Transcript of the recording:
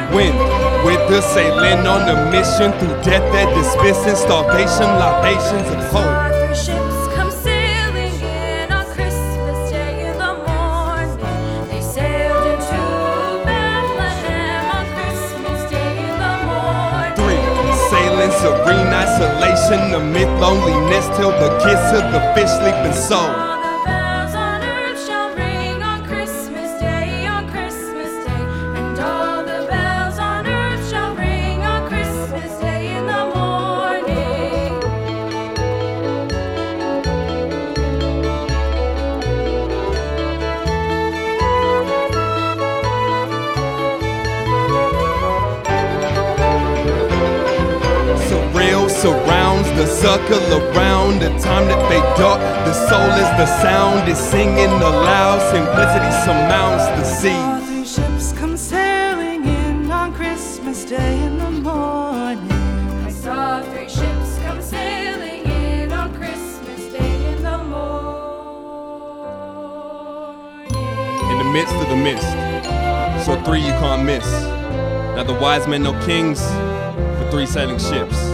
When with the sailing on a mission through death that dispensing starvation, libations of hope. Three ships come sailing in on Christmas Day in the morning. They sailed into Bethlehem on Christmas Day in the morning. 3 sailing serene isolation amid loneliness till the kiss of the fish sleeping soul. All the bells on earth shall ring on Christmas Day, on Christmas Day. And all the bells on earth shall ring on Christmas Day in the morning. Surreal surrounds the circle around the time that they dart. The soul is the sound, is singing aloud. Simplicity surmounts the sea. Three ships come sailing in on Christmas Day in the morning. I saw 3 ships come sailing in on Christmas Day in the morning. In the midst of the mist, so 3 you can't miss. Now the wise men know kings for 3 sailing ships.